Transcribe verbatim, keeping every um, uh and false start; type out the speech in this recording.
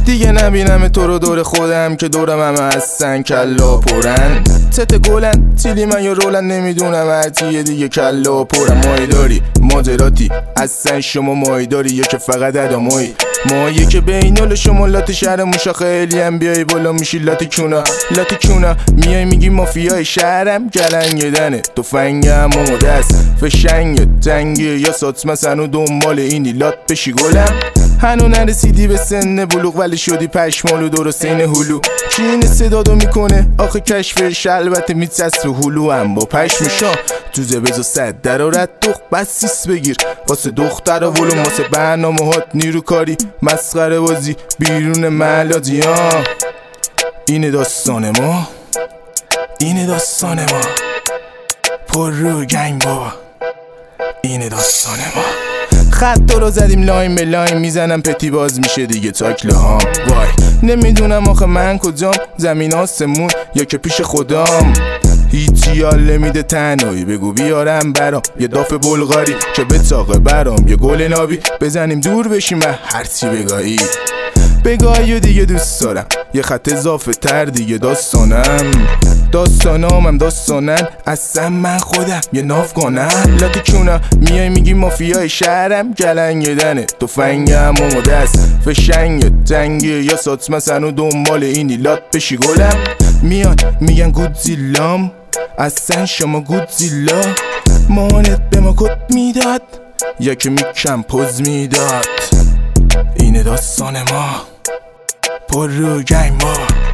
دیگه نبینم تو رو دور خودم که دورم همه هستن کلا پرن. تت گلن تیلی من یا رولن نمیدونم هرتیه دیگه کلا پرن. مایی داری ماجراتی اصلا شما مایی داری یا که فقط ادامایی مایی که بینال شما لات شهر موشا خیلی هم بیایی بالا میشی لات کونه لات کونه میای میگی مافیای شهرم گلنگ دنه تو فنگم و دست فشنگ تنگی یا ساتمه سنو دنبال اینی لات بشی گلم. هنو نرسیدی به سن بلوغ ولی شدی پشمالو درست این هلو. کی این صدادو میکنه آخه کشفش البته میچست رو هلو هم با پشمشا تو زبزو صد درارت دخ بسیس بگیر واسه دختر ولوم واسه برنامه هات نیرو کاری مسخره بازی بیرون ملادی ها. اینه داستان ما اینه داستان ما پر رو گنگ بابا اینه داستان ما. خط رو زدیم لاین به لاین میزنم پتی باز میشه دیگه تاکله ها. وای نمیدونم آخه من کجام زمین آسمون یا که پیش خدام. هیچی حال نمیده تنهایی بگو بیارم برام یه داف بلغاری که به تاقه برام یه گل نابی بزنیم دور بشیم و هرچی بگایی بگایی و دیگه دوست دارم یه خط اضافه تر دیگه داستانم داستانامم داستانن اصلا من خودم یه نافگانم لاتی کونه میای میگی مافیای شهرم گلنگ دنه تو فنگم و دست فشنگ تنگی یا ساتمه سنو دنبال اینی لات بشی گلم. میان میگن گودزیلام اصلا شما گودزیلا مامانت به ما کد میداد یا که میکم پوز میداد. اینه داستان ما پر رو گنگ ما.